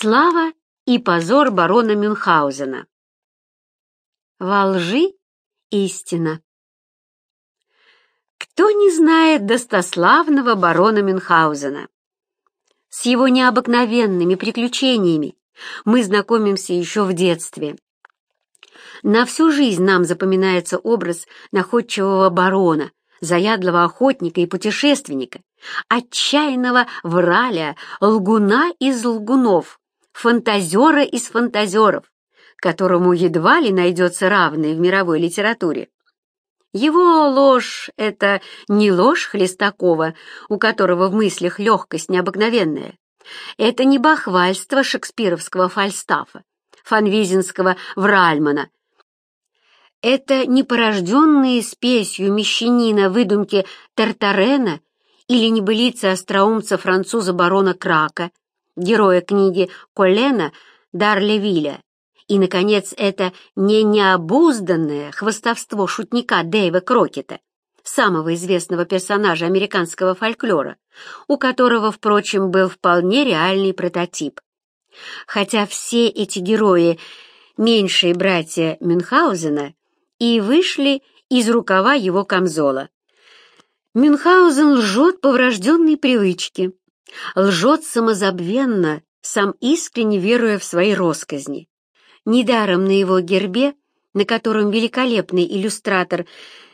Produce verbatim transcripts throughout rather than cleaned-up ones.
Слава и позор барона Мюнхгаузена. Во лжи истина. Кто не знает достославного барона Мюнхгаузена? С его необыкновенными приключениями мы знакомимся еще в детстве. На всю жизнь нам запоминается образ находчивого барона, заядлого охотника и путешественника, отчаянного враля, лгуна из лгунов, фантазера из фантазеров, которому едва ли найдется равный в мировой литературе. Его ложь — это не ложь Хлестакова, у которого в мыслях легкость необыкновенная. Это не бахвальство шекспировского Фальстафа, фанвизинского Вральмана. Это не порожденные спесью мещанина выдумки Тартарена или небылицы остроумца француза барона Крака, героя книги Коллена Д'Арлевиля. И, наконец, это не необузданное хвастовство шутника Дэйва Крокета, самого известного персонажа американского фольклора, у которого, впрочем, был вполне реальный прототип. Хотя все эти герои, меньшие братья Мюнхгаузена, и вышли из рукава его камзола. Мюнхгаузен лжет по врожденной привычке, лжет самозабвенно, сам искренне веруя в свои россказни. Недаром на его гербе, на котором великолепный иллюстратор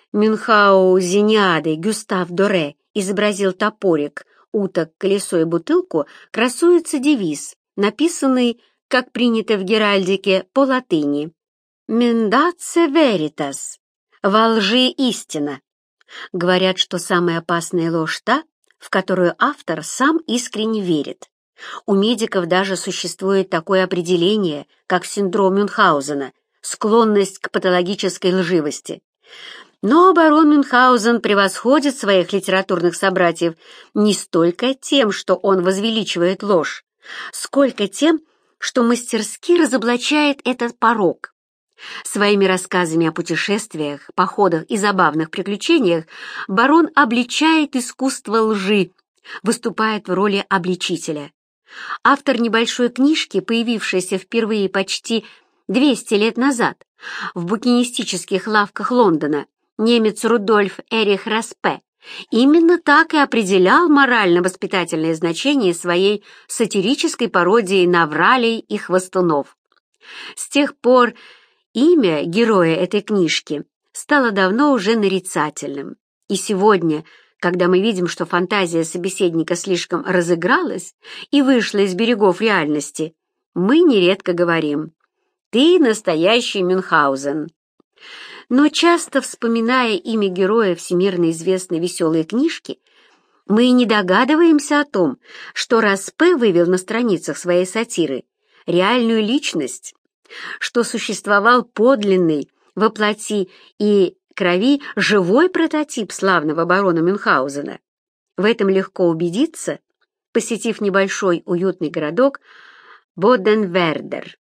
Мюнхгаузениады Гюстав Доре изобразил топорик, уток, колесо и бутылку, красуется девиз, написанный, как принято в геральдике, по латыни: «Mendace veritas» — «Во лжи истина». Говорят, что самая опасная ложь та, в которую автор сам искренне верит. У медиков даже существует такое определение, как синдром Мюнхгаузена, склонность к патологической лживости. Но барон Мюнхгаузен превосходит своих литературных собратьев не столько тем, что он возвеличивает ложь, сколько тем, что мастерски разоблачает этот порок. Своими рассказами о путешествиях, походах и забавных приключениях барон обличает искусство лжи, выступает в роли обличителя. Автор небольшой книжки, появившейся впервые почти двести лет назад в букинистических лавках Лондона, немец Рудольф Эрих Распе, именно так и определял морально-воспитательное значение своей сатирической пародии на вралей и хвастунов. С тех пор имя героя этой книжки стало давно уже нарицательным, и сегодня, когда мы видим, что фантазия собеседника слишком разыгралась и вышла из берегов реальности, мы нередко говорим: «Ты настоящий Мюнхгаузен». Но часто, вспоминая имя героя всемирно известной веселой книжки, мы не догадываемся о том, что Распе вывел на страницах своей сатиры реальную личность, что существовал подлинный, во плоти и крови живой прототип славного барона Мюнхгаузена. В этом легко убедиться, посетив небольшой уютный городок Боденвердер.